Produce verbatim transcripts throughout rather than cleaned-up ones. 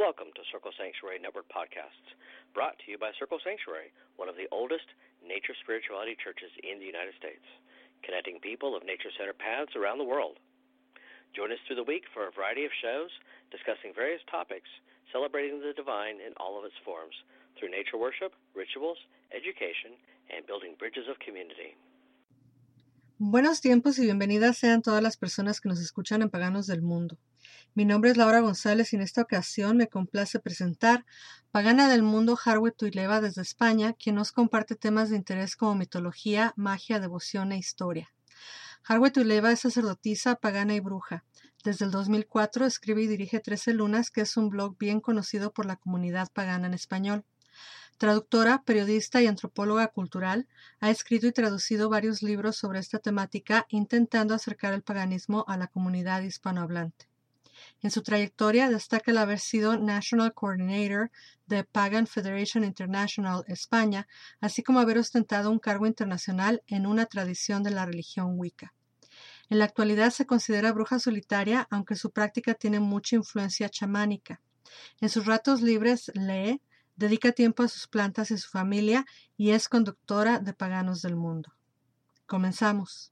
Welcome to Circle Sanctuary Network Podcasts, brought to you by Circle Sanctuary, one of the oldest nature spirituality churches in the United States, connecting people of nature-centered paths around the world. Join us through the week for a variety of shows discussing various topics, celebrating the divine in all of its forms, through nature worship, rituals, education, and building bridges of community. Buenos tiempos y bienvenidas sean todas las personas que nos escuchan en Paganos del Mundo. Mi nombre es Laura González y en esta ocasión me complace presentar Pagana del Mundo Harriet Tuileva desde España, quien nos comparte temas de interés como mitología, magia, devoción e historia. Harriet Tuileva es sacerdotisa, pagana y bruja. Desde el dos mil cuatro escribe y dirige Trece Lunas, que es un blog bien conocido por la comunidad pagana en español. Traductora, periodista y antropóloga cultural, ha escrito y traducido varios libros sobre esta temática, intentando acercar el paganismo a la comunidad hispanohablante. En su trayectoria destaca el haber sido National Coordinator de Pagan Federation International España, así como haber ostentado un cargo internacional en una tradición de la religión Wicca. En la actualidad se considera bruja solitaria, aunque su práctica tiene mucha influencia chamánica. En sus ratos libres lee, dedica tiempo a sus plantas y su familia y es conductora de Paganos del Mundo. Comenzamos.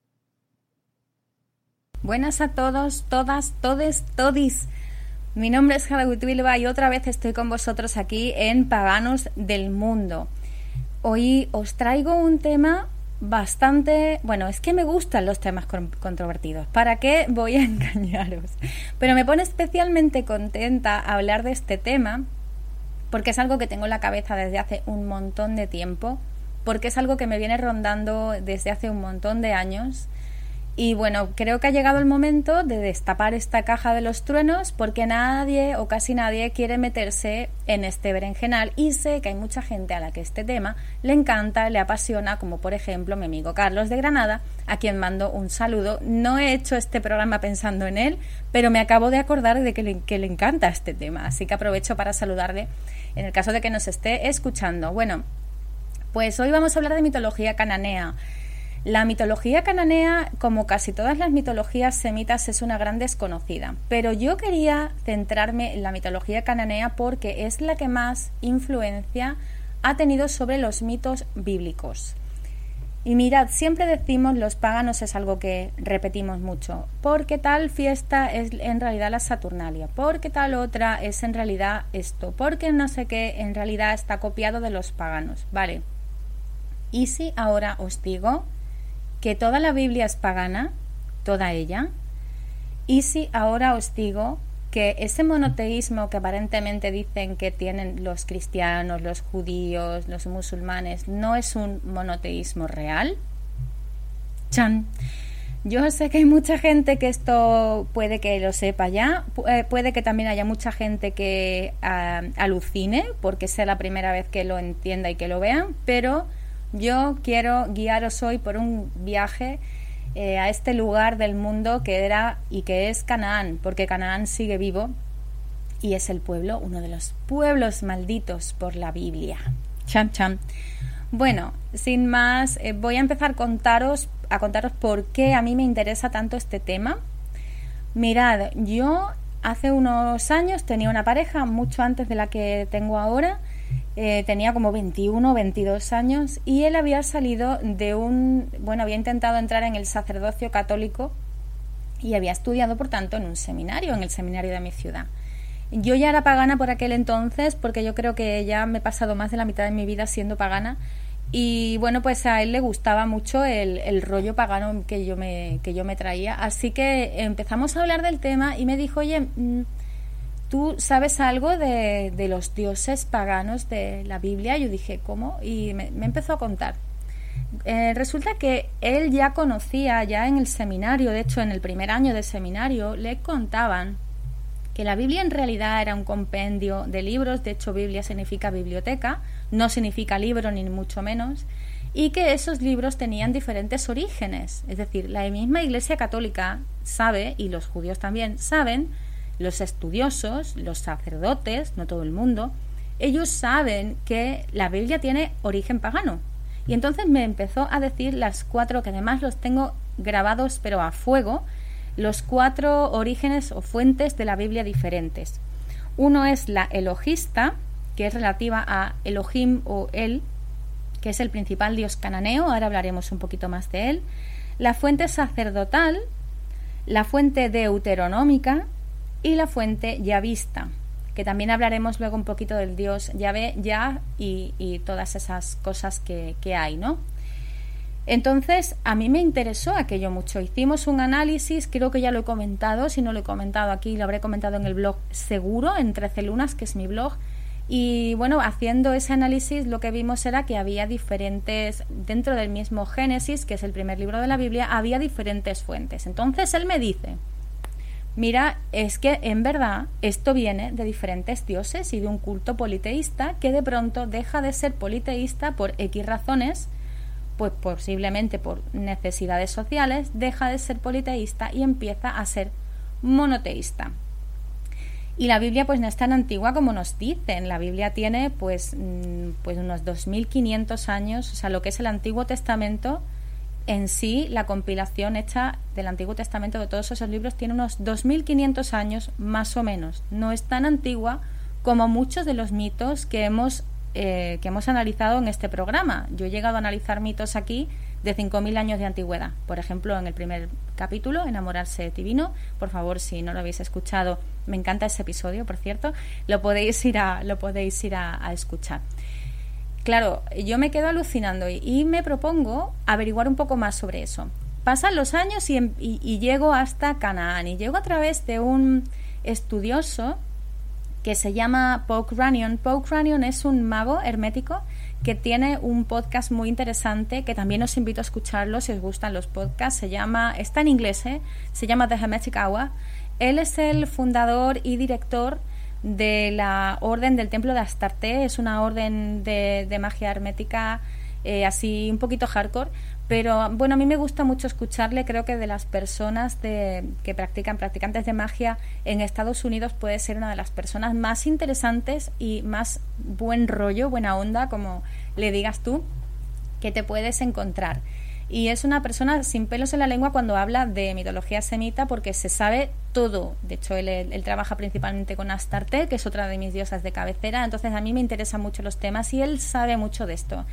Buenas a todos, todas, todes, todis. Mi nombre es Harriet Tuileva y otra vez estoy con vosotros aquí en Paganos del Mundo. Hoy os traigo un tema bastante... Bueno, es que me gustan los temas controvertidos. ¿Para qué voy a engañaros? Pero me pone especialmente contenta hablar de este tema porque es algo que tengo en la cabeza desde hace un montón de tiempo, porque es algo que me viene rondando desde hace un montón de años. Y bueno, creo que ha llegado el momento de destapar esta caja de los truenos, porque nadie o casi nadie quiere meterse en este berenjenal, y sé que hay mucha gente a la que este tema le encanta, le apasiona, como por ejemplo mi amigo Carlos de Granada, a quien mando un saludo. No he hecho este programa pensando en él, pero me acabo de acordar de que le, que le encanta este tema, así que aprovecho para saludarle en el caso de que nos esté escuchando. Bueno, pues hoy vamos a hablar de mitología cananea. La mitología cananea, como casi todas las mitologías semitas, es una gran desconocida, pero yo quería centrarme en la mitología cananea porque es la que más influencia ha tenido sobre los mitos bíblicos. Y mirad, siempre decimos los paganos, es algo que repetimos mucho, porque tal fiesta es en realidad la Saturnalia, porque tal otra es en realidad esto, porque no sé qué en realidad está copiado de los paganos, ¿vale? Y si ahora os digo que toda la Biblia es pagana, toda ella, y si ahora os digo que ese monoteísmo que aparentemente dicen que tienen los cristianos, los judíos, los musulmanes, no es un monoteísmo real. ¡Chan! Yo sé que hay mucha gente que esto puede que lo sepa ya, puede que también haya mucha gente que uh, alucine porque sea la primera vez que lo entienda y que lo vean, pero yo quiero guiaros hoy por un viaje eh, a este lugar del mundo que era y que es Canaán, porque Canaán sigue vivo y es el pueblo, uno de los pueblos malditos por la Biblia. Cham, cham. Bueno, sin más, eh, voy a empezar a contaros, a contaros por qué a mí me interesa tanto este tema. Mirad, yo hace unos años tenía una pareja, mucho antes de la que tengo ahora. Eh, tenía como veintiuno, veintidós años y él había salido de un... Bueno, había intentado entrar en el sacerdocio católico y había estudiado, por tanto, en un seminario, en el seminario de mi ciudad. Yo ya era pagana por aquel entonces porque yo creo que ya me he pasado más de la mitad de mi vida siendo pagana y bueno, pues a él le gustaba mucho el, el rollo pagano que yo, me, que yo me traía. Así que empezamos a hablar del tema y me dijo, oye... Mmm, ¿tú sabes algo de, de los dioses paganos de la Biblia? Yo dije, ¿cómo? Y me, me empezó a contar. Eh, resulta que él ya conocía, ya en el seminario, de hecho en el primer año de seminario, le contaban que la Biblia en realidad era un compendio de libros, de hecho Biblia significa biblioteca, no significa libro ni mucho menos, y que esos libros tenían diferentes orígenes. Es decir, la misma Iglesia Católica sabe, y los judíos también saben, los estudiosos, los sacerdotes, no todo el mundo, ellos saben que la Biblia tiene origen pagano. Y entonces me empezó a decir las cuatro, que además los tengo grabados pero a fuego, los cuatro orígenes o fuentes de la Biblia diferentes. Uno es la elogista, que es relativa a Elohim o El, que es el principal dios cananeo, ahora hablaremos un poquito más de él. La fuente sacerdotal, la fuente deuteronómica y la fuente yavista, que también hablaremos luego un poquito del dios Yahvé, Yah y, y todas esas cosas que, que hay, ¿no? Entonces, a mí me interesó aquello mucho. Hicimos un análisis, creo que ya lo he comentado, si no lo he comentado aquí, lo habré comentado en el blog seguro, en Trece Lunas, que es mi blog. Y bueno, haciendo ese análisis lo que vimos era que había diferentes, dentro del mismo Génesis, que es el primer libro de la Biblia, había diferentes fuentes. Entonces él me dice, mira, es que en verdad esto viene de diferentes dioses y de un culto politeísta que de pronto deja de ser politeísta por X razones, pues posiblemente por necesidades sociales, deja de ser politeísta y empieza a ser monoteísta. Y la Biblia pues no es tan antigua como nos dicen. La Biblia tiene pues, pues unos dos mil quinientos años, o sea, lo que es el Antiguo Testamento en sí, la compilación hecha del Antiguo Testamento de todos esos libros tiene unos dos mil quinientos años más o menos. No es tan antigua como muchos de los mitos que hemos Eh, que hemos analizado en este programa. Yo he llegado a analizar mitos aquí de cinco mil años de antigüedad. Por ejemplo, en el primer capítulo, Enamorarse divino, por favor, si no lo habéis escuchado, me encanta ese episodio, por cierto, lo podéis ir a, lo podéis ir a, a escuchar. Claro, yo me quedo alucinando y, y me propongo averiguar un poco más sobre eso. Pasan los años y, y, y llego hasta Canaán, y llego a través de un estudioso que se llama Paul Cranion. Paul Cranion es un mago hermético que tiene un podcast muy interesante que también os invito a escucharlo si os gustan los podcasts. Se llama, está en inglés, ¿eh? Se llama The Hermetic Hour. Él es el fundador y director de la Orden del Templo de Astarte. Es una orden de, de magia hermética eh, así un poquito hardcore, pero bueno, a mí me gusta mucho escucharle. Creo que de las personas de, que practican, practicantes de magia en Estados Unidos, puede ser una de las personas más interesantes y más buen rollo, buena onda, como le digas tú, que te puedes encontrar. Y es una persona sin pelos en la lengua cuando habla de mitología semita, porque se sabe todo. De hecho, él, él, él trabaja principalmente con Astarte, que es otra de mis diosas de cabecera. Entonces a mí me interesan mucho los temas y él sabe mucho de esto.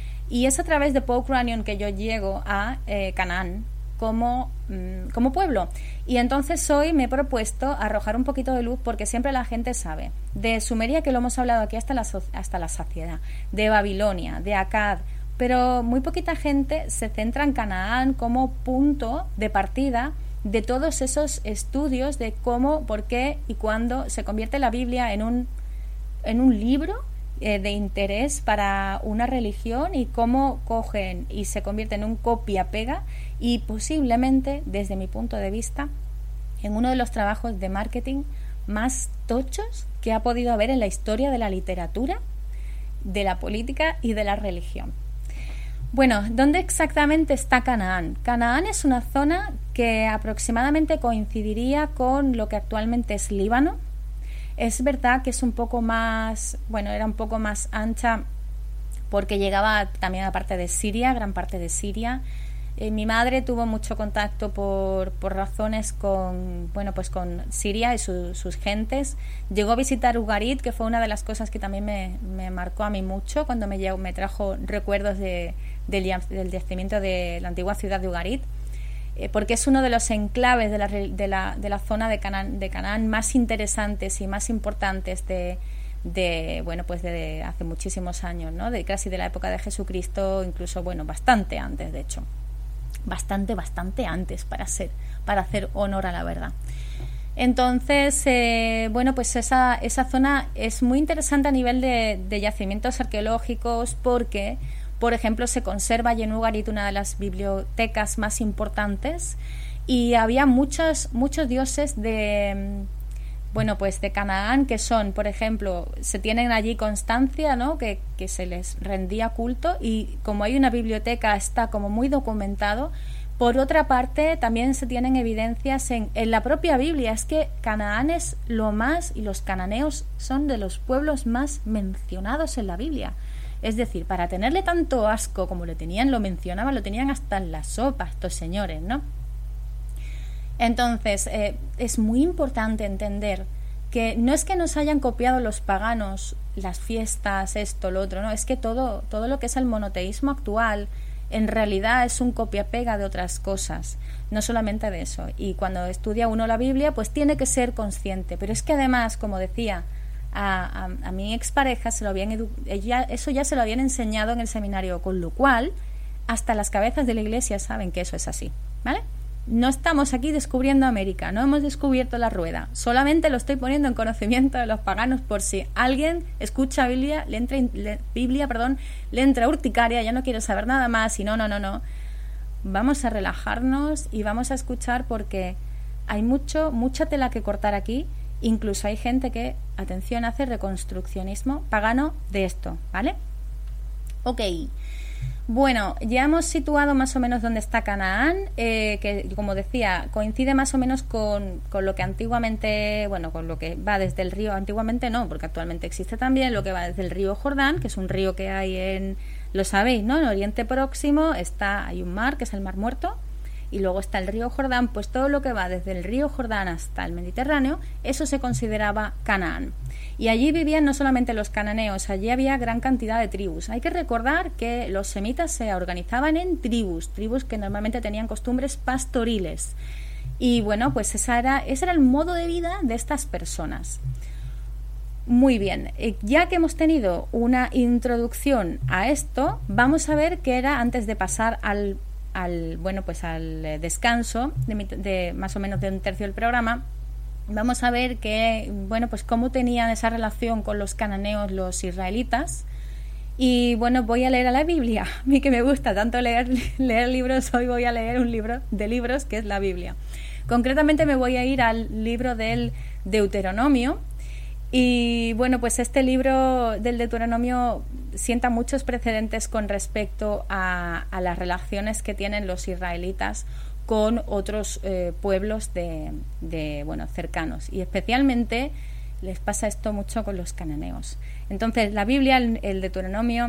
Y es a través de Paul Cranion que yo llego a eh, Canaán como, mmm, como pueblo. Y entonces hoy me he propuesto arrojar un poquito de luz, porque siempre la gente sabe de Sumeria, que lo hemos hablado aquí hasta la, hasta la saciedad, de Babilonia, de Akkad, pero muy poquita gente se centra en Canaán como punto de partida de todos esos estudios de cómo, por qué y cuándo se convierte la Biblia en un, en un libro de interés para una religión, y cómo cogen y se convierten en un copia-pega, y posiblemente, desde mi punto de vista, en uno de los trabajos de marketing más tochos que ha podido haber en la historia de la literatura, de la política y de la religión. Bueno, ¿dónde exactamente está Canaán? Canaán es una zona que aproximadamente coincidiría con lo que actualmente es Líbano. Es verdad que es un poco más, bueno, era un poco más ancha porque llegaba también a parte de Siria, gran parte de Siria. Eh, mi madre tuvo mucho contacto por, por razones con, bueno, pues con Siria y su, sus gentes. Llegó a visitar Ugarit, que fue una de las cosas que también me, me marcó a mí mucho cuando me, me trajo recuerdos de, del, del yacimiento de la antigua ciudad de Ugarit. Porque es uno de los enclaves de la, de la, de la zona de Canaán, de Canaán más interesantes y más importantes de, de bueno, pues de, de hace muchísimos años, ¿no? De casi de la época de Jesucristo, incluso, bueno, bastante antes, de hecho, bastante, bastante antes, para ser, para hacer honor a la verdad. Entonces, eh, bueno, pues esa, esa zona es muy interesante a nivel de, de yacimientos arqueológicos, porque, por ejemplo, se conserva allí en Ugarit una de las bibliotecas más importantes, y había muchos, muchos dioses de, bueno, pues de Canaán, que son, por ejemplo, se tienen allí constancia, ¿no? que, que se les rendía culto, y como hay una biblioteca, está como muy documentado. Por otra parte, también se tienen evidencias en, en la propia Biblia. Es que Canaán es lo más, y los cananeos son de los pueblos más mencionados en la Biblia. Es decir, para tenerle tanto asco como le tenían, lo mencionaban, lo tenían hasta en la sopa estos señores, ¿no? Entonces, eh, es muy importante entender que no es que nos hayan copiado los paganos las fiestas, esto, lo otro, no, es que todo, todo lo que es el monoteísmo actual en realidad es un copia-pega de otras cosas, no solamente de eso. Y cuando estudia uno la Biblia, pues tiene que ser consciente. Pero es que además, como decía, a, a, a mi expareja se lo habían edu- ella, eso ya se lo habían enseñado en el seminario, con lo cual hasta las cabezas de la Iglesia saben que eso es así, ¿vale? No estamos aquí descubriendo América, no hemos descubierto la rueda, solamente lo estoy poniendo en conocimiento de los paganos por si alguien escucha Biblia, le entra, le, Biblia, perdón, le entra urticaria, ya no quiero saber nada más y no, no, no, no. Vamos a relajarnos y vamos a escuchar porque hay mucho, mucha tela que cortar aquí, incluso hay gente que, atención, hace reconstruccionismo pagano de esto, ¿vale? Ok. Bueno, ya hemos situado más o menos dónde está Canaán, eh, que como decía, coincide más o menos con, con lo que antiguamente, bueno, con lo que va desde el río, antiguamente no, porque actualmente existe también, lo que va desde el río Jordán, que es un río que hay en, lo sabéis, ¿no? En Oriente Próximo está, hay un mar, que es el Mar Muerto, y luego está el río Jordán, pues todo lo que va desde el río Jordán hasta el Mediterráneo, eso se consideraba Canaán. Y allí vivían no solamente los cananeos, allí había gran cantidad de tribus. Hay que recordar que los semitas se organizaban en tribus, tribus que normalmente tenían costumbres pastoriles. Y bueno, pues esa era, ese era el modo de vida de estas personas. Muy bien, ya que hemos tenido una introducción a esto, vamos a ver qué era antes de pasar al, al bueno, pues al descanso de, de más o menos de un tercio del programa. Vamos a ver que, bueno, pues cómo tenían esa relación con los cananeos los israelitas. Y bueno, voy a leer a la Biblia. A mí que me gusta tanto leer, leer libros, hoy voy a leer un libro de libros que es la Biblia. Concretamente me voy a ir al libro del Deuteronomio. Y bueno, pues este libro del Deuteronomio sienta muchos precedentes con respecto a, a las relaciones que tienen los israelitas con otros eh, pueblos de, de bueno cercanos, y especialmente les pasa esto mucho con los cananeos. Entonces la Biblia, el, el Deuteronomio,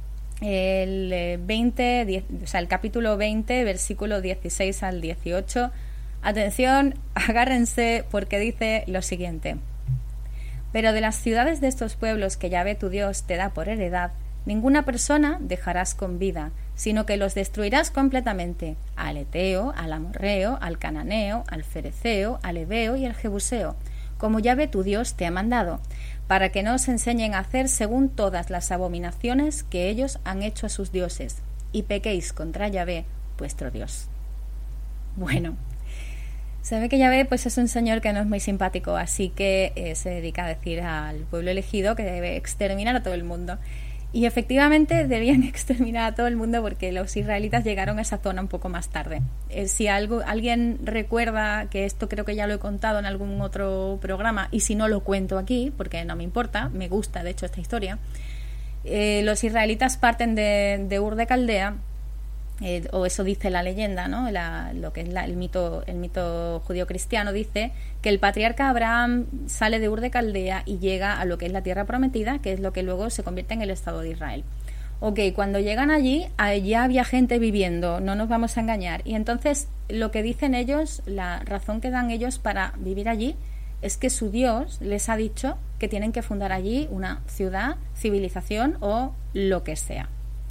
el veinte, diez, o sea, el capítulo veinte, versículo dieciséis al dieciocho, atención, agárrense porque dice lo siguiente: pero de las ciudades de estos pueblos que Yahvé tu Dios te da por heredad, ninguna persona dejarás con vida, sino que los destruirás completamente, al eteo, al amorreo, al cananeo, al fereceo, al heveo y al jebuseo, como Yahvé tu Dios te ha mandado, para que no os enseñen a hacer según todas las abominaciones que ellos han hecho a sus dioses, y pequéis contra Yahvé vuestro Dios. Bueno, se ve que Yahvé pues es un señor que no es muy simpático, así que eh, se dedica a decir al pueblo elegido que debe exterminar a todo el mundo. Y efectivamente debían exterminar a todo el mundo porque los israelitas llegaron a esa zona un poco más tarde. Eh, si algo, alguien recuerda, que esto creo que ya lo he contado en algún otro programa, y si no lo cuento aquí, porque no me importa, me gusta de hecho esta historia, eh, los israelitas parten de, de Ur de Caldea, eh, o eso dice la leyenda, ¿no? La, lo que es la, el mito, el mito judío-cristiano dice que el patriarca Abraham sale de Ur de Caldea y llega a lo que es la tierra prometida, que es lo que luego se convierte en el Estado de Israel. Ok, cuando llegan allí, allá había gente viviendo, no nos vamos a engañar. Y entonces lo que dicen ellos, la razón que dan ellos para vivir allí, es que su Dios les ha dicho que tienen que fundar allí una ciudad, civilización o lo que sea.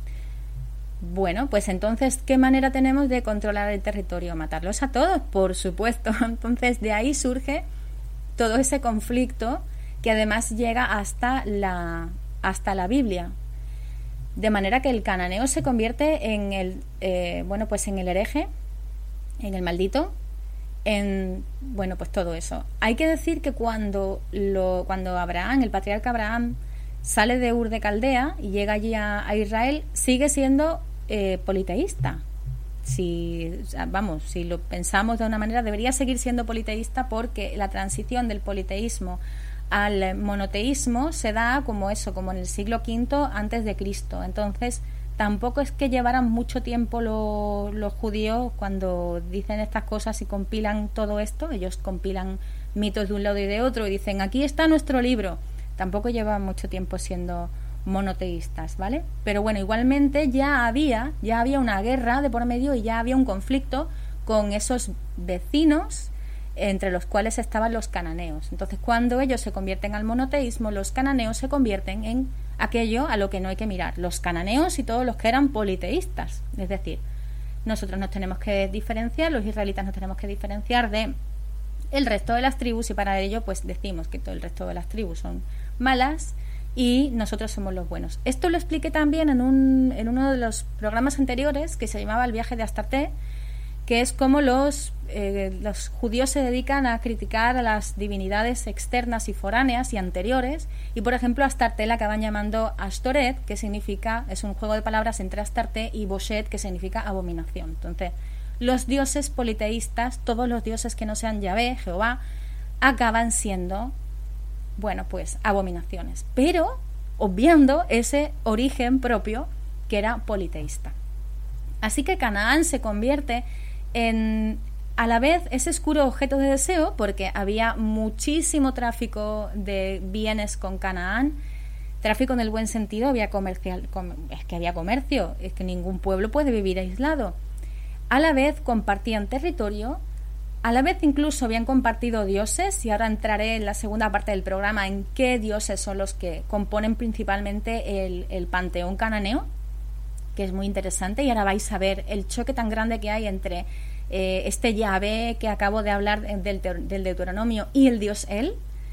Bueno, pues entonces, ¿qué manera tenemos de controlar el territorio? ¿Matarlos a todos? Por supuesto. Entonces, de ahí surge todo ese conflicto que además llega hasta la, hasta la Biblia. De manera que el cananeo se convierte en el, eh, bueno, pues en el hereje, en el maldito, en, bueno, pues todo eso. Hay que decir que cuando, lo, cuando Abraham, el patriarca Abraham, sale de Ur de Caldea y llega allí a, a Israel, sigue siendo eh, politeísta. Si, vamos, si lo pensamos de una manera, debería seguir siendo politeísta, porque la transición del politeísmo al monoteísmo se da como eso, como en el siglo quinto antes de Cristo. Entonces, tampoco es que llevaran mucho tiempo lo, los judíos cuando dicen estas cosas y compilan todo esto. Ellos compilan mitos de un lado y de otro y dicen, aquí está nuestro libro. Tampoco llevan mucho tiempo siendo monoteístas, ¿vale? Pero bueno, igualmente ya había, ya había una guerra de por medio y ya había un conflicto con esos vecinos entre los cuales estaban los cananeos. Entonces, cuando ellos se convierten al monoteísmo, los cananeos se convierten en aquello a lo que no hay que mirar, los cananeos y todos los que eran politeístas. Es decir, nosotros nos tenemos que diferenciar, los israelitas nos tenemos que diferenciar de el resto de las tribus, y para ello pues decimos que todo el resto de las tribus son malas y nosotros somos los buenos. Esto lo expliqué también en, un, en uno de los programas anteriores, que se llamaba El viaje de Astarte, que es como los, eh, los judíos se dedican a criticar a las divinidades externas y foráneas y anteriores, y por ejemplo Astarte la acaban llamando Ashtoret, que significa, es un juego de palabras entre Astarte y Boshet, que significa abominación. Entonces, los dioses politeístas, todos los dioses que no sean Yahvé, Jehová, acaban siendo, bueno, pues abominaciones, pero obviando ese origen propio que era politeísta. Así que Canaán se convierte en, a la vez, ese oscuro objeto de deseo, porque había muchísimo tráfico de bienes con Canaán, tráfico en el buen sentido, había comercial, com, es que había comercio, es que ningún pueblo puede vivir aislado. A la vez compartían territorio, a la vez incluso habían compartido dioses, y ahora entraré en la segunda parte del programa en qué dioses son los que componen principalmente el, el panteón cananeo, que es muy interesante, y ahora vais a ver el choque tan grande que hay entre eh, este Yahvé que acabo de hablar del, del Deuteronomio y el dios El.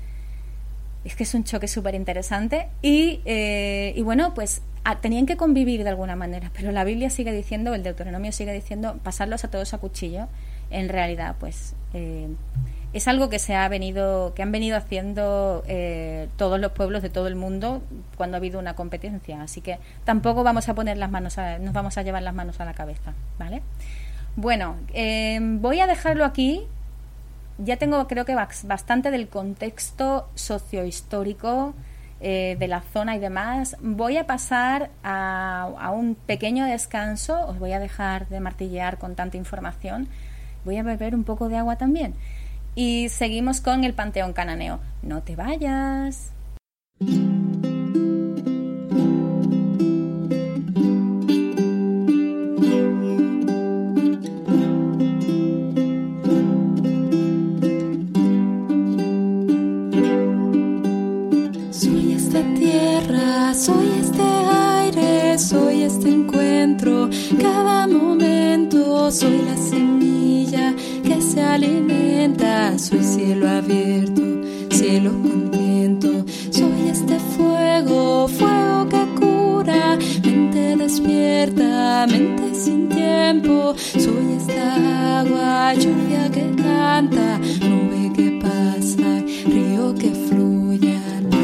Es que es un choque súper interesante y, eh, y bueno, pues a, tenían que convivir de alguna manera, pero la Biblia sigue diciendo, el Deuteronomio sigue diciendo, pasarlos a todos a cuchillo. En realidad, pues eh, es algo que se ha venido, que han venido haciendo eh, todos los pueblos de todo el mundo cuando ha habido una competencia, así que tampoco vamos a poner las manos, a, nos vamos a llevar las manos a la cabeza, ¿vale? Bueno, eh, voy a dejarlo aquí. Ya tengo, creo que bastante del contexto sociohistórico eh, de la zona y demás. Voy a pasar a, a un pequeño descanso. Os voy a dejar de martillear con tanta información. Voy a beber un poco de agua también. Y seguimos con el panteón cananeo. No te vayas. Soy este aire, soy este encuentro, cada momento soy la semilla que se alimenta, soy cielo abierto, cielo contento, soy este fuego, fuego que cura, mente despierta, mente sin tiempo, soy esta agua, lluvia que canta, nube que pasa, río que fluye al mar.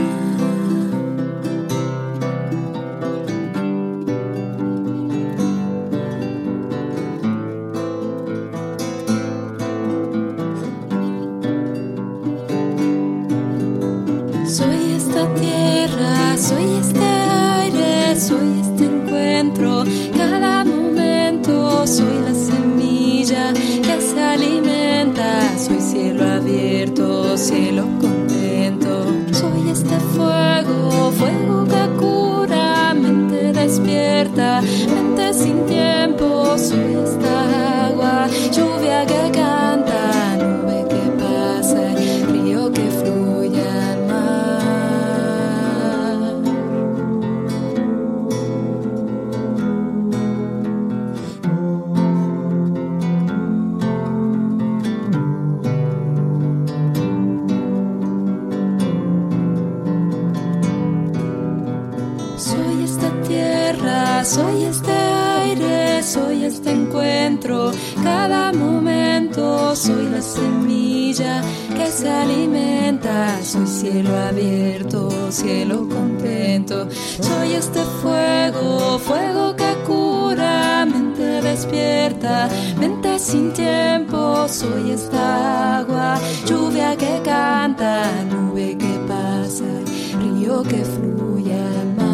Soy este aire, soy este encuentro, cada momento soy la semilla que se alimenta, soy cielo abierto, cielo contento, soy este fuego, fuego que cura, mente despierta, mente sin tiempo, soy esta agua, lluvia que canta, nube que pasa, río que fluye al mar. Soy este aire, soy este encuentro, cada momento soy la semilla que se alimenta, soy cielo abierto, cielo contento, soy este fuego, fuego que cura, mente despierta, mente sin tiempo, soy esta agua, lluvia que canta, nube que pasa, río que fluye al mar.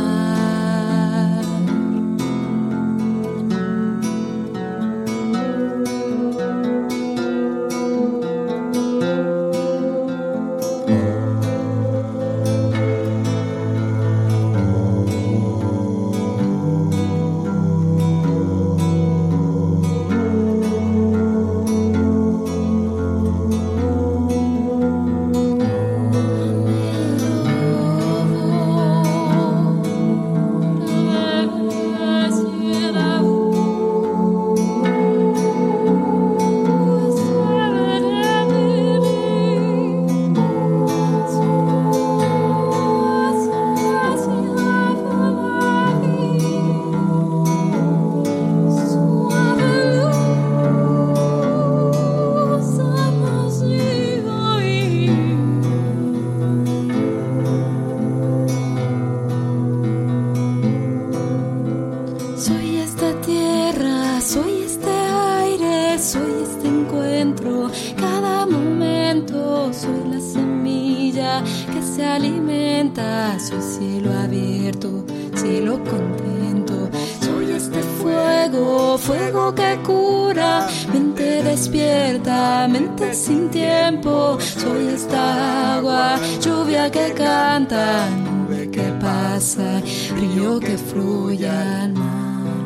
se alimenta. Soy cielo abierto, cielo contento. Soy este fuego, fuego que cura. Mente despierta, mente sin tiempo. Soy esta agua, lluvia que canta, nube que pasa, río que fluye al mar.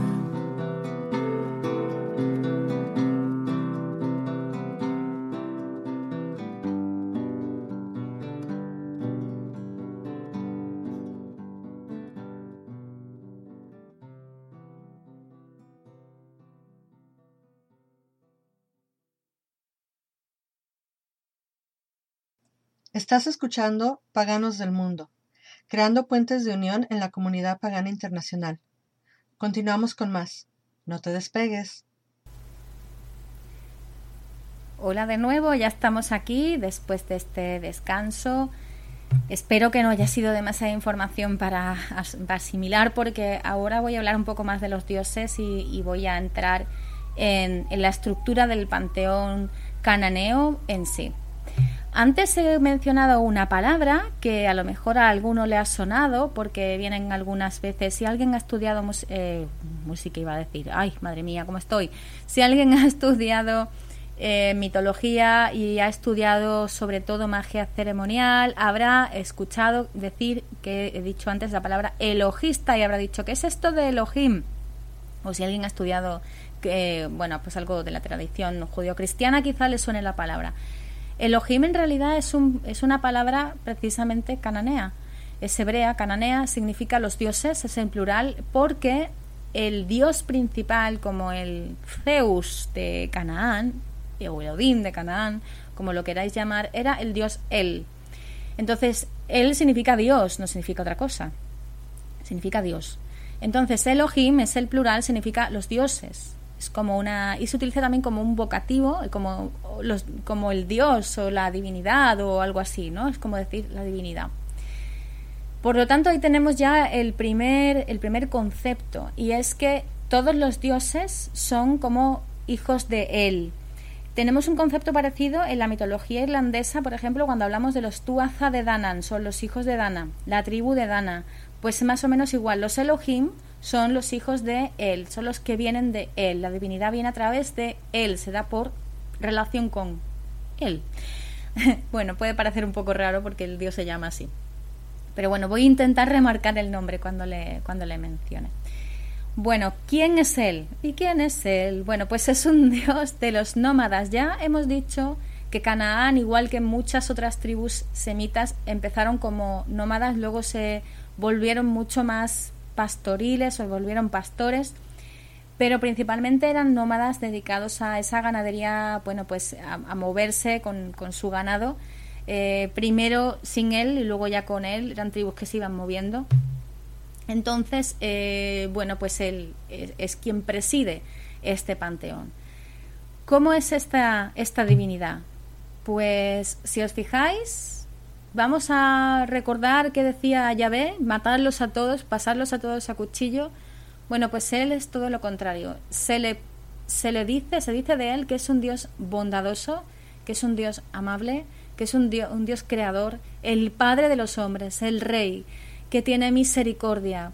Estás escuchando Paganos del Mundo, creando puentes de unión en la comunidad pagana internacional. Continuamos con más. No te despegues. Hola de nuevo, ya estamos aquí después de este descanso. Espero que no haya sido demasiada información para asimilar, porque ahora voy a hablar un poco más de los dioses y, y voy a entrar en, en la estructura del panteón cananeo en sí. Antes he mencionado una palabra que a lo mejor a alguno le ha sonado, porque vienen algunas veces, si alguien ha estudiado mus- eh, música, iba a decir, ay, madre mía, ¿cómo estoy? Si alguien ha estudiado eh, mitología y ha estudiado sobre todo magia ceremonial, habrá escuchado decir que he dicho antes la palabra elogista y habrá dicho, ¿qué es esto de Elohim? O si alguien ha estudiado, que, bueno, pues algo de la tradición judío-cristiana, quizá le suene la palabra. Elohim en realidad es, un, es una palabra precisamente cananea, es hebrea, cananea, significa los dioses, es en plural, porque el dios principal, como el Zeus de Canaán, o el Odín de Canaán, como lo queráis llamar, era el dios El. Entonces, El significa Dios, no significa otra cosa, significa Dios. Entonces, Elohim es el plural, significa los dioses. Es como una, y se utiliza también como un vocativo, como los, como el dios o la divinidad o algo así, ¿no? Es como decir la divinidad. Por lo tanto, ahí tenemos ya el primer, el primer concepto, y es que todos los dioses son como hijos de él. Tenemos un concepto parecido en la mitología irlandesa, por ejemplo, cuando hablamos de los Tuatha de Danann, son los hijos de Dana, la tribu de Dana. Pues más o menos igual, los Elohim son los hijos de él, son los que vienen de él, la divinidad viene a través de él, se da por relación con él. Bueno, puede parecer un poco raro porque el dios se llama así, pero bueno, voy a intentar remarcar el nombre cuando le, cuando le mencione. Bueno, ¿quién es él? ¿Y quién es él? Bueno, pues es un dios de los nómadas. Ya hemos dicho que Canaán, igual que muchas otras tribus semitas, empezaron como nómadas, luego se volvieron mucho más pastoriles o volvieron pastores, pero principalmente eran nómadas dedicados a esa ganadería, bueno, pues a, a moverse con, con su ganado, eh, primero sin él y luego ya con él, eran tribus que se iban moviendo. Entonces, eh, bueno, pues él es, es quien preside este panteón. ¿Cómo es esta, esta divinidad? Pues si os fijáis, vamos a recordar que decía Yahvé, matarlos a todos, pasarlos a todos a cuchillo. Bueno, pues él es todo lo contrario. Se le, se le dice, se dice de él que es un Dios bondadoso, que es un Dios amable, que es un Dios, un Dios creador, el Padre de los hombres, el Rey, que tiene misericordia,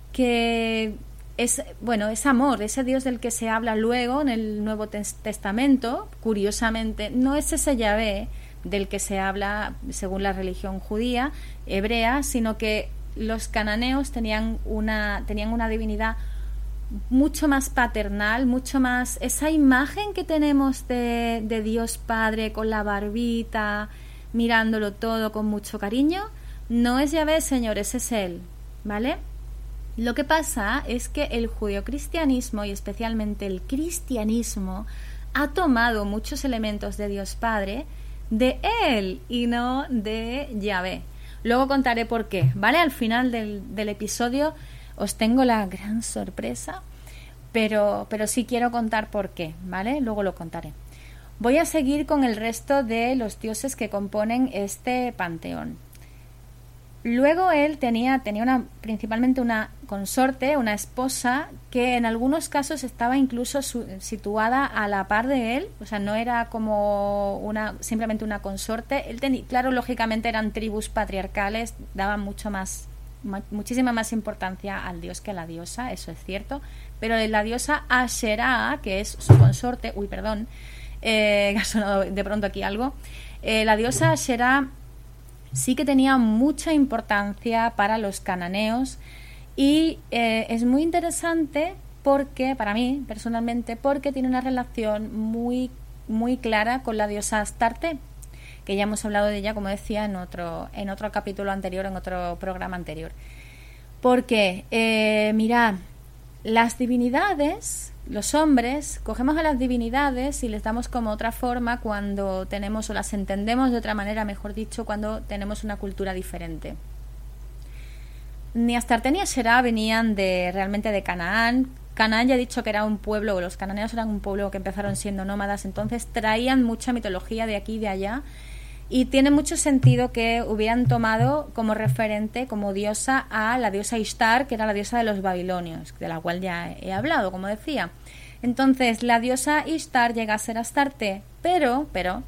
que es, bueno, es amor, ese Dios del que se habla luego en el Nuevo Testamento, curiosamente, no es ese Yahvé del que se habla según la religión judía, hebrea, sino que los cananeos tenían una, tenían una divinidad mucho más paternal, mucho más, esa imagen que tenemos de, de Dios Padre con la barbita, mirándolo todo con mucho cariño, no es Yahvé, señores, es él, ¿vale? Lo que pasa es que el judeocristianismo y especialmente el cristianismo ha tomado muchos elementos de Dios Padre de él y no de Yahvé. Luego contaré por qué, ¿vale? Al final del, del episodio os tengo la gran sorpresa, pero, pero sí quiero contar por qué, ¿vale? Luego lo contaré. Voy a seguir con el resto de los dioses que componen este panteón. Luego él tenía, tenía una, principalmente una consorte, una esposa, que en algunos casos estaba incluso su, situada a la par de él, o sea, no era como una simplemente una consorte. Él tenía, claro, lógicamente eran tribus patriarcales, daban mucho más, ma, muchísima más importancia al dios que a la diosa, eso es cierto, pero la diosa Asherah, que es su consorte, uy, perdón, eh, ha sonado de pronto aquí algo, eh, la diosa Asherah sí que tenía mucha importancia para los cananeos y eh, es muy interesante porque, para mí personalmente, porque tiene una relación muy, muy clara con la diosa Astarte, que ya hemos hablado de ella, como decía, en otro, en otro capítulo anterior, en otro programa anterior. Porque, eh, mirad, las divinidades, los hombres, cogemos a las divinidades y les damos como otra forma cuando tenemos, o las entendemos de otra manera, mejor dicho, cuando tenemos una cultura diferente. Ni Astarte ni Asherah venían de realmente de Canaán. Canaán ya he dicho que era un pueblo, o los cananeos eran un pueblo que empezaron siendo nómadas, entonces traían mucha mitología de aquí y de allá. Y tiene mucho sentido que hubieran tomado como referente, como diosa, a la diosa Ishtar, que era la diosa de los babilonios, de la cual ya he hablado, como decía. Entonces, la diosa Ishtar llega a ser Astarte, pero, pero,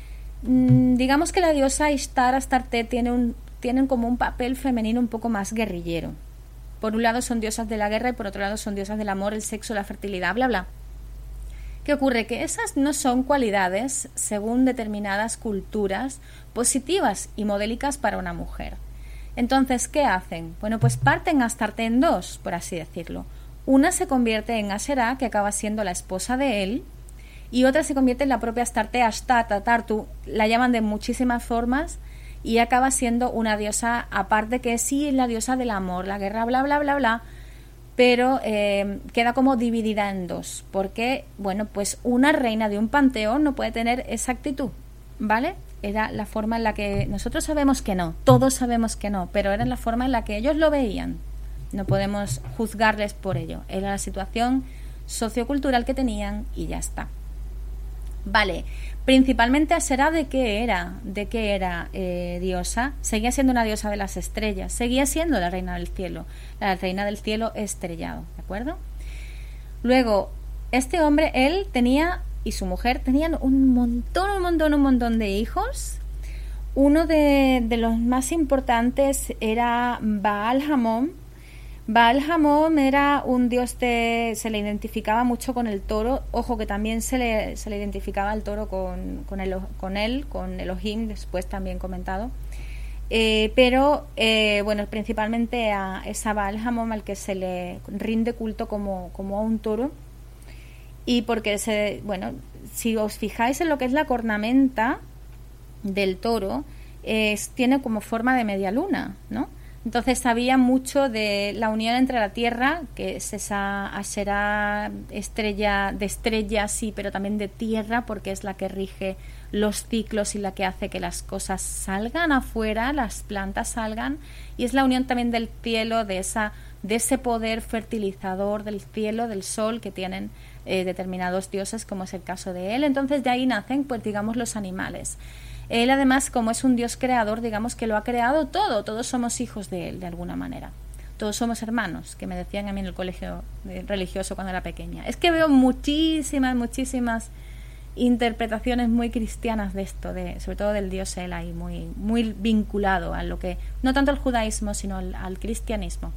mmm, digamos que la diosa Ishtar, Astarte, tiene un, tienen como un papel femenino un poco más guerrillero. Por un lado son diosas de la guerra y por otro lado son diosas del amor, el sexo, la fertilidad, bla, bla. ¿Qué ocurre? Que esas no son cualidades, según determinadas culturas, positivas y modélicas para una mujer. Entonces, ¿qué hacen? Bueno, pues parten a Astarte en dos, por así decirlo. Una se convierte en Asherah, que acaba siendo la esposa de él, y otra se convierte en la propia Astarte, Ashtat, Tartu, la llaman de muchísimas formas, y acaba siendo una diosa aparte, que sí es la diosa del amor, la guerra, bla, bla, bla, bla, pero eh, queda como dividida en dos, porque, bueno, pues una reina de un panteón no puede tener esa actitud, ¿vale? Era la forma en la que nosotros sabemos que no, todos sabemos que no, pero era la forma en la que ellos lo veían. No podemos juzgarles por ello. Era la situación sociocultural que tenían y ya está. Vale, principalmente Asherah, ¿de qué era? ¿De qué era eh, diosa? Seguía siendo una diosa de las estrellas, seguía siendo la reina del cielo, la reina del cielo estrellado, ¿de acuerdo? Luego, este hombre, él tenía, y su mujer, tenían un montón, un montón, un montón de hijos. Uno de, de los más importantes era Baal-Hamon. Baal-Hamon era un dios de, se le identificaba mucho con el toro, ojo que también se le, se le identificaba el toro con, con, el, con él, con Elohim, después también comentado, eh, pero eh, bueno, principalmente a esa Baal-Hamon al que se le rinde culto como, como a un toro, y porque se, bueno, si os fijáis en lo que es la cornamenta del toro, eh, tiene como forma de media luna, ¿no? Entonces sabía mucho de la unión entre la tierra, que es esa Asherah, estrella de estrellas, sí, pero también de tierra, porque es la que rige los ciclos y la que hace que las cosas salgan afuera, las plantas salgan, y es la unión también del cielo, de esa, de ese poder fertilizador del cielo, del sol que tienen eh, determinados dioses, como es el caso de él. Entonces de ahí nacen, pues digamos, los animales. Él además, como es un Dios creador, digamos que lo ha creado todo, todos somos hijos de él de alguna manera, todos somos hermanos, que me decían a mí en el colegio religioso cuando era pequeña. Es que veo muchísimas, muchísimas interpretaciones muy cristianas de esto, de, sobre todo del Dios él ahí, muy, muy vinculado a lo que, no tanto al judaísmo, sino al, al cristianismo.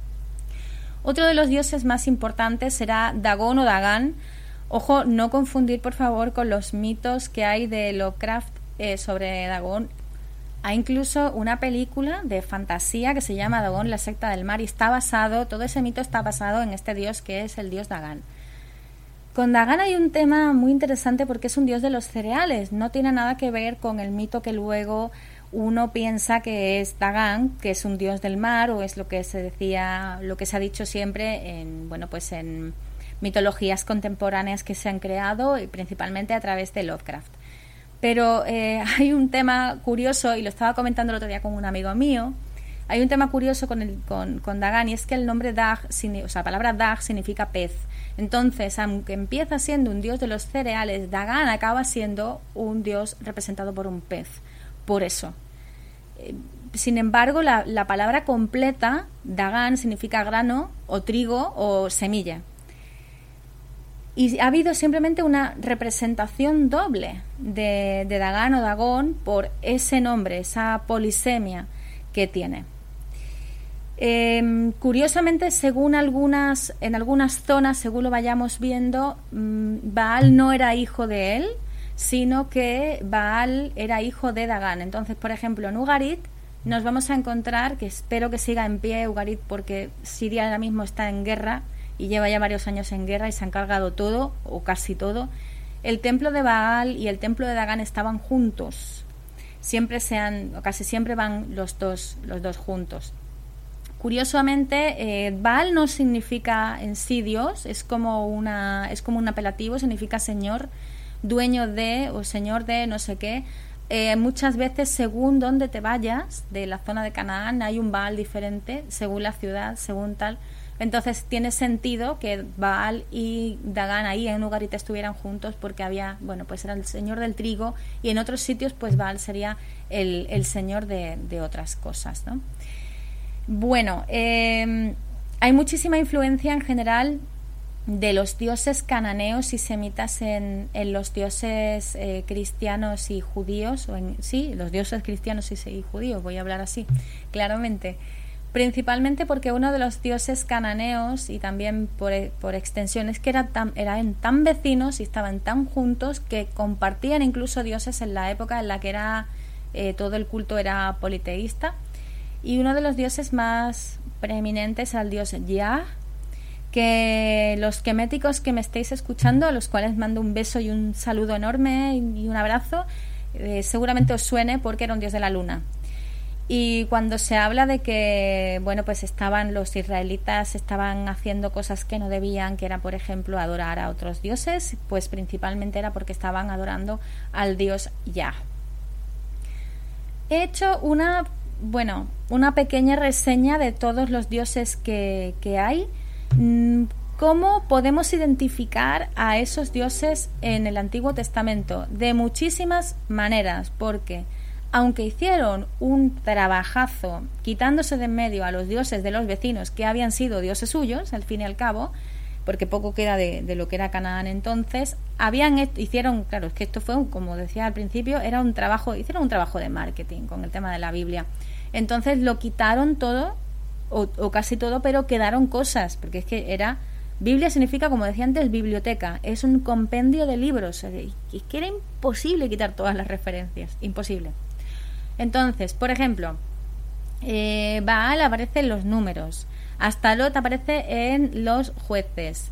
Otro de los dioses más importantes será Dagón o Dagan. Ojo, no confundir por favor con los mitos que hay de Lovecraft Eh, sobre Dagón. Hay incluso una película de fantasía que se llama Dagón, la secta del mar, y está basado, todo ese mito está basado en este dios que es el dios Dagan. Con Dagan hay un tema muy interesante porque es un dios de los cereales, no tiene nada que ver con el mito que luego uno piensa que es Dagan, que es un dios del mar, o es lo que se decía, lo que se ha dicho siempre en, bueno, pues en mitologías contemporáneas que se han creado, y principalmente a través de Lovecraft. Pero eh, hay un tema curioso, y lo estaba comentando el otro día con un amigo mío, hay un tema curioso con, el, con, con Dagan, y es que el nombre Dag, o sea, la palabra Dag significa pez. Entonces, aunque empieza siendo un dios de los cereales, Dagan acaba siendo un dios representado por un pez. Por eso. Eh, sin embargo, la, la palabra completa, Dagan, significa grano o trigo o semilla. Y ha habido simplemente una representación doble de, de Dagan o Dagón por ese nombre, esa polisemia que tiene. Eh, curiosamente, según algunas, en algunas zonas, según lo vayamos viendo, mmm, Baal no era hijo de él, sino que Baal era hijo de Dagan. Entonces, por ejemplo, en Ugarit nos vamos a encontrar, que espero que siga en pie Ugarit, porque Siria ahora mismo está en guerra y lleva ya varios años en guerra y se han cargado todo, o casi todo. El templo de Baal y el templo de Dagan estaban juntos. Siempre se han, o casi siempre van los dos, los dos juntos. Curiosamente, eh, Baal no significa en sí Dios, es como una, es como un apelativo, significa señor, dueño de o señor de no sé qué. Eh, muchas veces, según donde te vayas de la zona de Canaán, hay un Baal diferente, según la ciudad, según tal. Entonces tiene sentido que Baal y Dagan ahí en Ugarit estuvieran juntos, porque había, bueno, pues era el señor del trigo, y en otros sitios pues Baal sería el, el señor de, de otras cosas, ¿no? Bueno, eh, hay muchísima influencia en general de los dioses cananeos y semitas en, en los dioses eh, cristianos y judíos, o en, sí, los dioses cristianos y, y judíos, voy a hablar así, claramente. Principalmente porque uno de los dioses cananeos, y también por, por extensión, es que era tan, eran tan vecinos y estaban tan juntos que compartían incluso dioses en la época en la que era eh, todo el culto era politeísta. Y uno de los dioses más preeminentes al dios Yah, que los queméticos que me estéis escuchando, a los cuales mando un beso y un saludo enorme y un abrazo, eh, seguramente os suene, porque era un dios de la luna. Y cuando se habla de que, bueno, pues estaban los israelitas, estaban haciendo cosas que no debían, que era, por ejemplo, adorar a otros dioses, pues principalmente era porque estaban adorando al dios Yah. He hecho una, bueno, una pequeña reseña de todos los dioses que, que hay. ¿Cómo podemos identificar a esos dioses en el Antiguo Testamento? De muchísimas maneras, porque aunque hicieron un trabajazo quitándose de en medio a los dioses de los vecinos, que habían sido dioses suyos, al fin y al cabo, porque poco queda de, de lo que era Canaán entonces, habían hicieron, claro, es que esto fue, como decía al principio, era un trabajo, hicieron un trabajo de marketing con el tema de la Biblia. Entonces lo quitaron todo, o, o casi todo, pero quedaron cosas, porque es que era... Biblia significa, como decía antes, biblioteca, es un compendio de libros, es que era imposible quitar todas las referencias, imposible. Entonces, por ejemplo, eh, Baal aparece en los números, Astarot aparece en los jueces,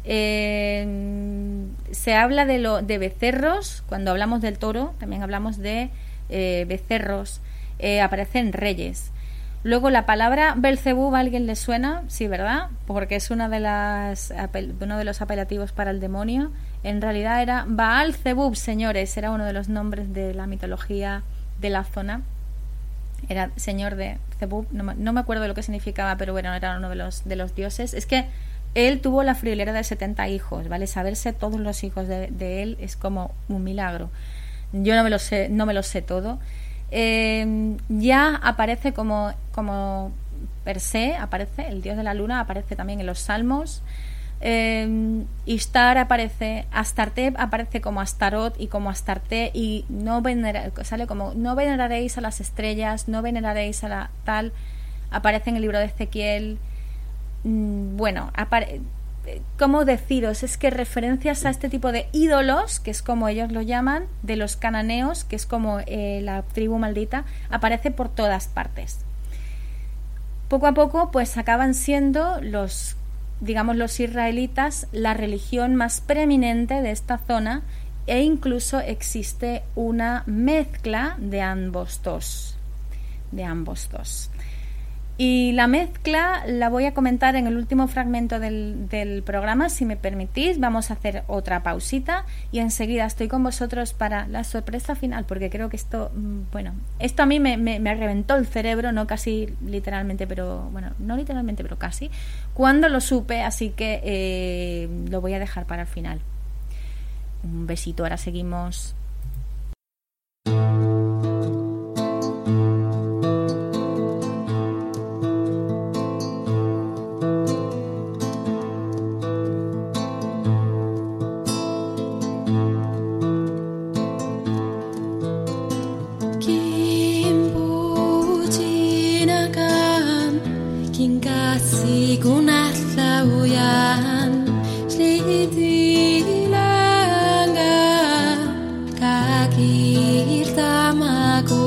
eh, se habla de, lo, de becerros, cuando hablamos del toro, también hablamos de eh, becerros, eh, aparecen reyes. Luego la palabra Belzebub, ¿a alguien le suena? Sí, ¿verdad? Porque es una de las, uno de los apelativos para el demonio. En realidad era Baal-Zebub, señores, era uno de los nombres de la mitología de la zona. Era señor de Zebub, no, no me acuerdo lo que significaba, pero bueno, era uno de los, de los dioses. Es que él tuvo la friolera de setenta hijos, ¿vale? Saberse todos los hijos de, de él es como un milagro. Yo no me lo sé, no me lo sé todo. Eh, ya aparece como, como per se, aparece el dios de la luna, aparece también en los salmos. eh, Ishtar aparece, Astarte aparece como Astarot y como Astarte, y no venera, sale como no veneraréis a las estrellas, no veneraréis a la tal, aparece en el libro de Ezequiel. mm, bueno, apare, ¿cómo deciros? Es que referencias a este tipo de ídolos, que es como ellos lo llaman, de los cananeos, que es como eh, la tribu maldita, aparece por todas partes. Poco a poco pues acaban siendo los, digamos, los israelitas la religión más preeminente de esta zona, e incluso existe una mezcla de ambos dos, de ambos dos. Y la mezcla la voy a comentar en el último fragmento del, del programa, si me permitís. Vamos a hacer otra pausita y enseguida estoy con vosotros para la sorpresa final, porque creo que esto, bueno, esto a mí me, me, me reventó el cerebro, no casi literalmente, pero bueno, no literalmente, pero casi, cuando lo supe, así que eh, lo voy a dejar para el final. Un besito, ahora seguimos. Kinkasi kunatlawian Slitilanga kakirtamaku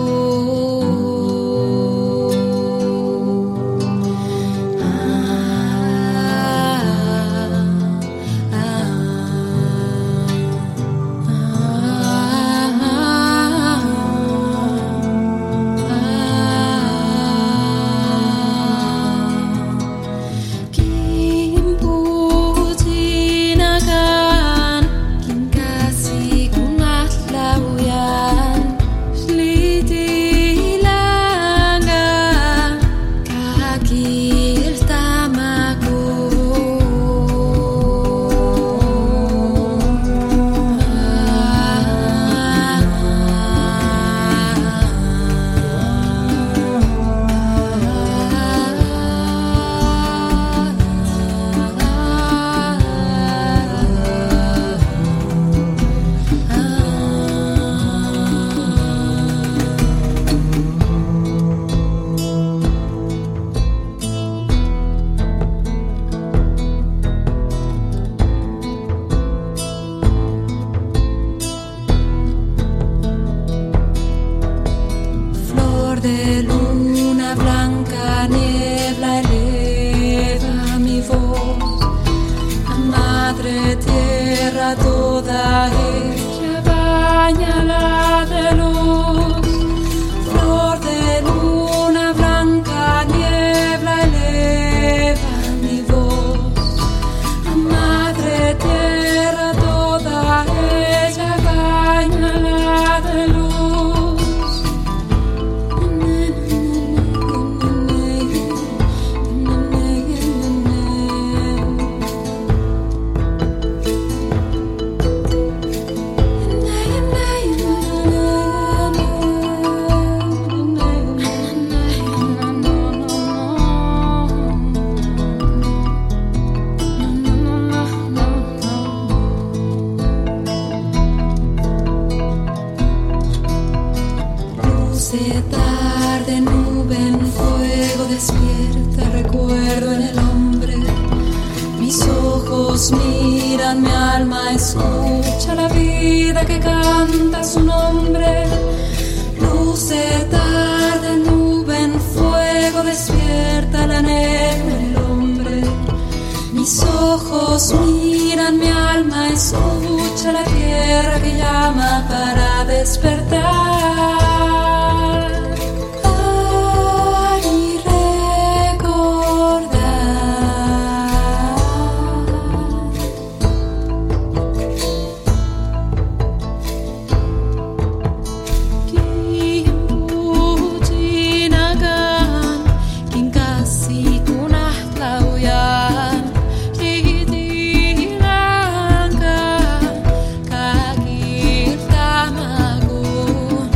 de luna blanca, niebla eleva mi voz a madre tierra toda ella bañala de luz. Flor de luna blanca, niebla eleva mi voz a madre tierra toda ella bañala de luz. De tarde, nube en fuego, despierta recuerdo en el hombre. Mis ojos miran, mi alma escucha la vida que canta su nombre. Luz de tarde, nube en fuego, despierta el anhelo en el hombre. Mis ojos miran, mi alma escucha la tierra que llama para despertar. Tamago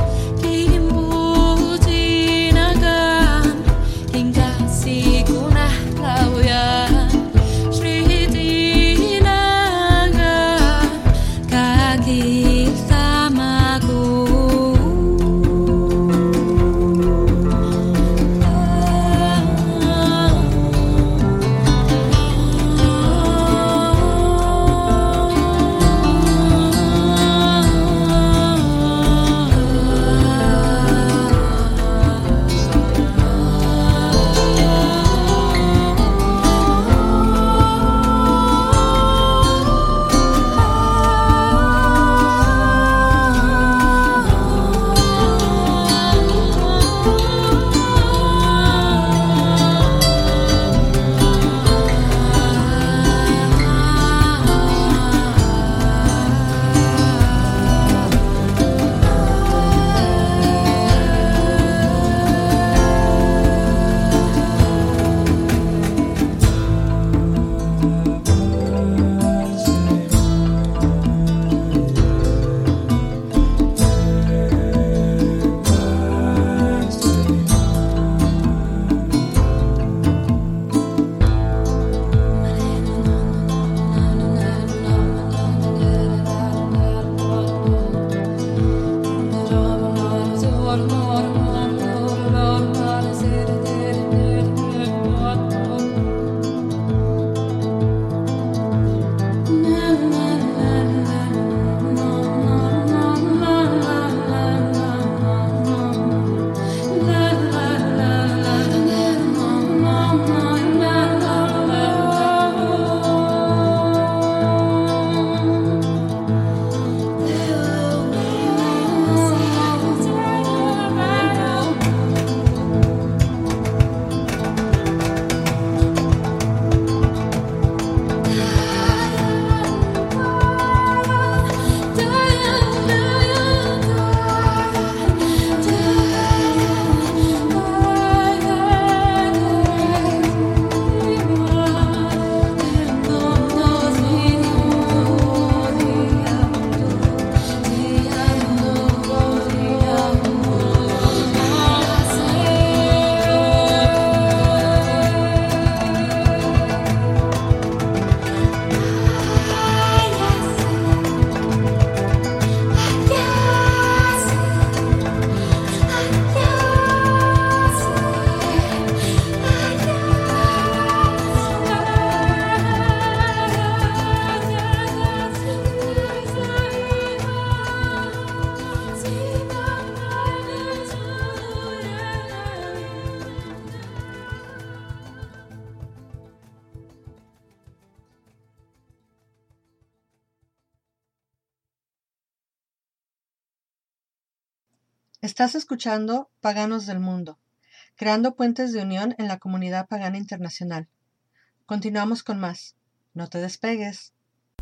Estás escuchando Paganos del Mundo, creando puentes de unión en la comunidad pagana internacional. Continuamos con más. No te despegues.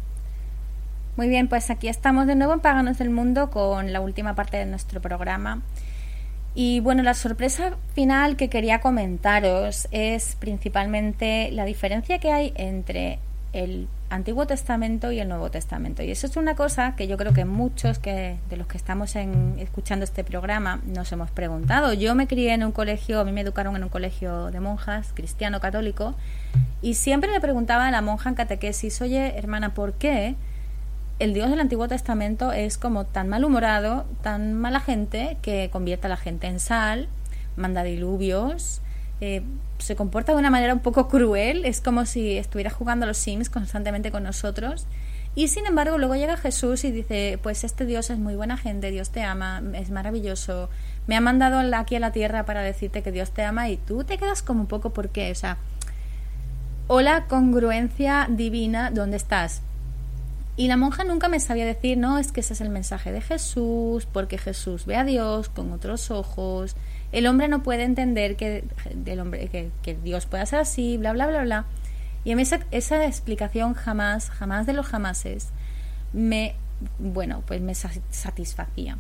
Muy bien, pues aquí estamos de nuevo en Paganos del Mundo con la última parte de nuestro programa. Y bueno, la sorpresa final que quería comentaros es principalmente la diferencia que hay entre el Antiguo Testamento y el Nuevo Testamento. Y eso es una cosa que yo creo que muchos que de los que estamos en, escuchando este programa nos hemos preguntado. Yo me crié en un colegio, a mí me educaron en un colegio de monjas, cristiano católico, y siempre le preguntaba a la monja en catequesis: oye, hermana, ¿por qué el Dios del Antiguo Testamento es como tan malhumorado, tan mala gente, que convierte a la gente en sal, manda diluvios, eh, se comporta de una manera un poco cruel, es como si estuviera jugando a los Sims constantemente con nosotros? Y sin embargo luego llega Jesús y dice: pues este Dios es muy buena gente, Dios te ama, es maravilloso, me ha mandado aquí a la tierra para decirte que Dios te ama. Y tú te quedas como un poco, ¿por qué? O sea, hola, congruencia divina, ¿dónde estás? Y la monja nunca me sabía decir: no, es que ese es el mensaje de Jesús, porque Jesús ve a Dios con otros ojos, el hombre no puede entender que, del hombre, que, que Dios pueda ser así, bla, bla, bla, bla. Y a mí esa, esa explicación jamás, jamás de los jamases me, bueno, pues me satisfacía.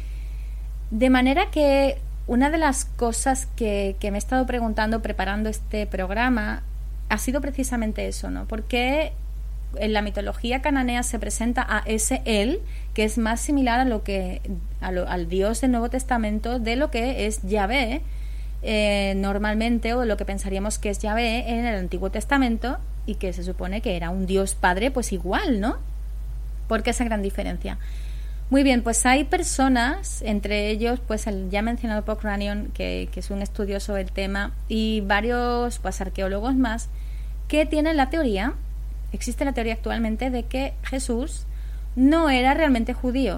De manera que una de las cosas que, que me he estado preguntando preparando este programa ha sido precisamente eso, ¿no? Porque en la mitología cananea se presenta a ese él que es más similar a lo que a lo, al Dios del Nuevo Testamento de lo que es Yahvé eh, normalmente, o de lo que pensaríamos que es Yahvé en el Antiguo Testamento, y que se supone que era un Dios Padre, pues igual, ¿no? ¿Por qué esa gran diferencia? Muy bien, pues hay personas, entre ellos pues el ya mencionado Pocranion, que, que es un estudioso del tema, y varios pues arqueólogos más, que tienen la teoría. Existe la teoría actualmente de que Jesús no era realmente judío,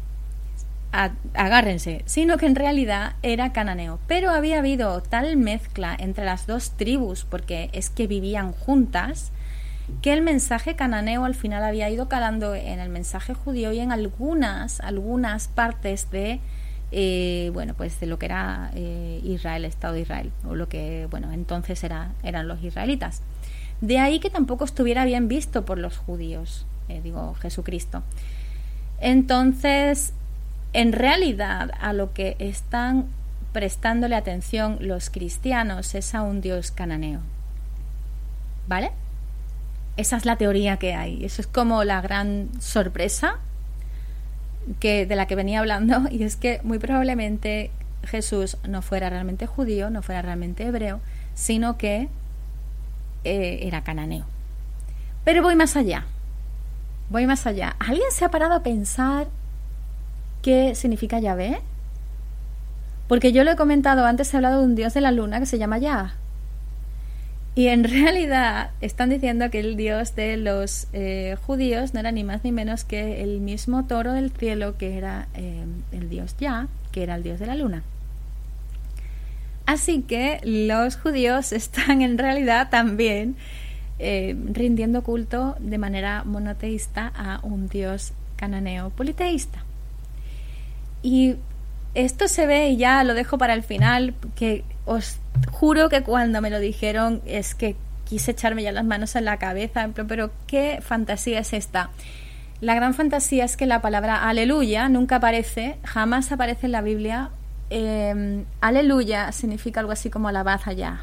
agárrense, sino que en realidad era cananeo. Pero había habido tal mezcla entre las dos tribus, porque es que vivían juntas, que el mensaje cananeo al final había ido calando en el mensaje judío y en algunas, algunas partes de, eh, bueno, pues de lo que era eh, Israel, el Estado de Israel, o lo que, bueno, entonces era, eran los israelitas. De ahí que tampoco estuviera bien visto por los judíos, eh, digo, Jesucristo. Entonces, en realidad, a lo que están prestándole atención los cristianos es a un Dios cananeo. ¿Vale? Esa es la teoría que hay. Eso es como la gran sorpresa que, de la que venía hablando, y es que muy probablemente Jesús no fuera realmente judío, no fuera realmente hebreo, sino que Eh, era cananeo. Pero voy más allá. Voy más allá. ¿Alguien se ha parado a pensar qué significa Yahvé? Porque yo lo he comentado antes, he hablado de un dios de la luna que se llama Yah. Y en realidad están diciendo que el dios de los eh, judíos no era ni más ni menos que el mismo toro del cielo, que era eh, el dios Yah, que era el dios de la luna. Así que los judíos están en realidad también eh, rindiendo culto de manera monoteísta a un dios cananeo politeísta. Y esto se ve, y ya lo dejo para el final, que os juro que cuando me lo dijeron es que quise echarme ya las manos en la cabeza, pero, pero ¿qué fantasía es esta? La gran fantasía es que la palabra aleluya nunca aparece, jamás aparece en la Biblia. Eh, aleluya significa algo así como alabad a Yah.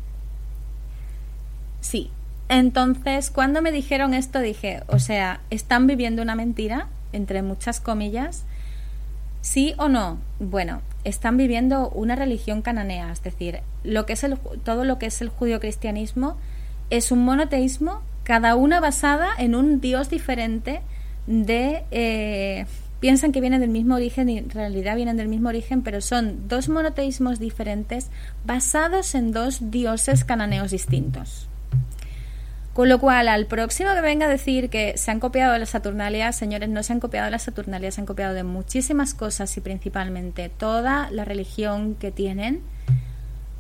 Sí. Entonces, cuando me dijeron esto, dije, o sea, ¿están viviendo una mentira? Entre muchas comillas. ¿Sí o no? Bueno, están viviendo una religión cananea, es decir, lo que es el, todo lo que es el judio-cristianismo es un monoteísmo, cada una basada en un dios diferente de... Eh, piensan que vienen del mismo origen y en realidad vienen del mismo origen, pero son dos monoteísmos diferentes basados en dos dioses cananeos distintos. Con lo cual, al próximo que venga a decir que se han copiado de las Saturnalias, señores, no se han copiado de las Saturnalias, se han copiado de muchísimas cosas, y principalmente toda la religión que tienen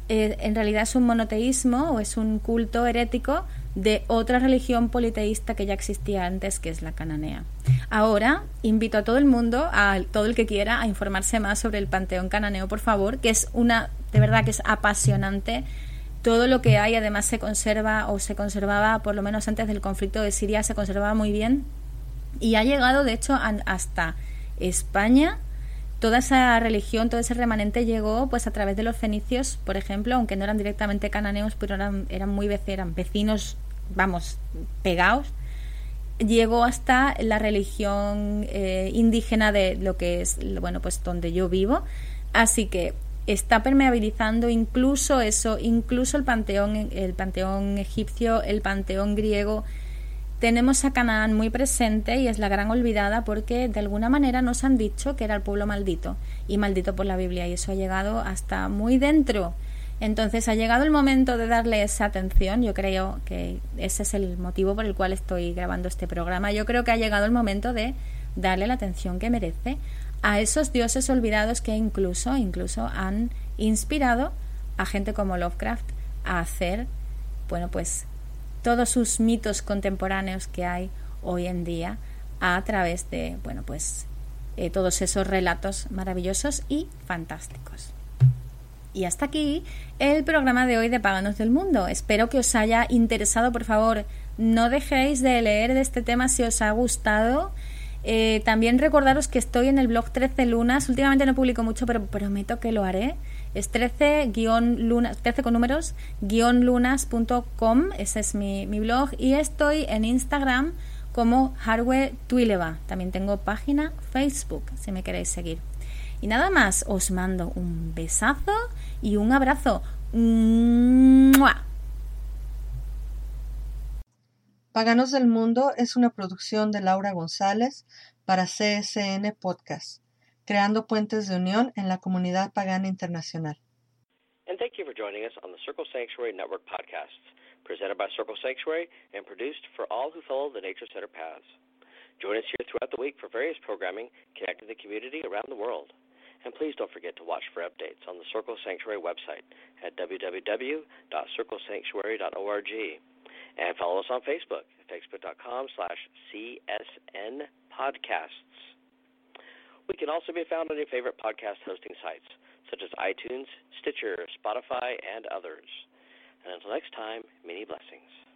eh, en realidad es un monoteísmo o es un culto herético de otra religión politeísta que ya existía antes, que es la cananea. Ahora invito a todo el mundo, a todo el que quiera, a informarse más sobre el panteón cananeo, por favor, que es una, de verdad que es apasionante. Todo lo que hay, además, se conserva o se conservaba, por lo menos antes del conflicto de Siria, se conservaba muy bien y ha llegado, de hecho, a, hasta España. Toda esa religión, todo ese remanente llegó pues a través de los fenicios, por ejemplo, aunque no eran directamente cananeos, pero eran, eran muy eran vecinos, vamos, pegados. Llegó hasta la religión eh, indígena de lo que es, bueno, pues donde yo vivo. Así que está permeabilizando incluso eso, incluso el panteón, el panteón egipcio, el panteón griego. Tenemos a Canaán muy presente y es la gran olvidada porque de alguna manera nos han dicho que era el pueblo maldito y maldito por la Biblia, y eso ha llegado hasta muy dentro. Entonces ha llegado el momento de darle esa atención. Yo creo que ese es el motivo por el cual estoy grabando este programa. Yo creo que ha llegado el momento de darle la atención que merece a esos dioses olvidados que incluso, incluso han inspirado a gente como Lovecraft a hacer, bueno, pues todos sus mitos contemporáneos que hay hoy en día a través de, bueno, pues eh, todos esos relatos maravillosos y fantásticos. Y hasta aquí el programa de hoy de Paganos del Mundo. Espero que os haya interesado. Por favor, no dejéis de leer de este tema si os ha gustado. Eh, también recordaros que estoy en el blog trece lunas. Últimamente no publico mucho, pero prometo que lo haré. Es trece lunas, trece con números, guión lunas punto com. Ese es mi, mi blog. Y estoy en Instagram como Harwe Tuileva. También tengo página Facebook, si me queréis seguir. Y nada más, os mando un besazo y un abrazo. ¡Mua! Paganos del Mundo es una producción de Laura González para C S N Podcast, creando puentes de unión en la comunidad pagana internacional. And thank you for joining us on the Circle Sanctuary Network podcasts, presented by Circle Sanctuary and produced for all who follow the Nature Center paths. Join us here throughout the week for various programming connecting the community around the world. And please don't forget to watch for updates on the Circle Sanctuary website at w w w dot circle sanctuary dot org. And follow us on Facebook at facebook.com slash CSN podcasts. We can also be found on your favorite podcast hosting sites, such as iTunes, Stitcher, Spotify, and others. And until next time, many blessings.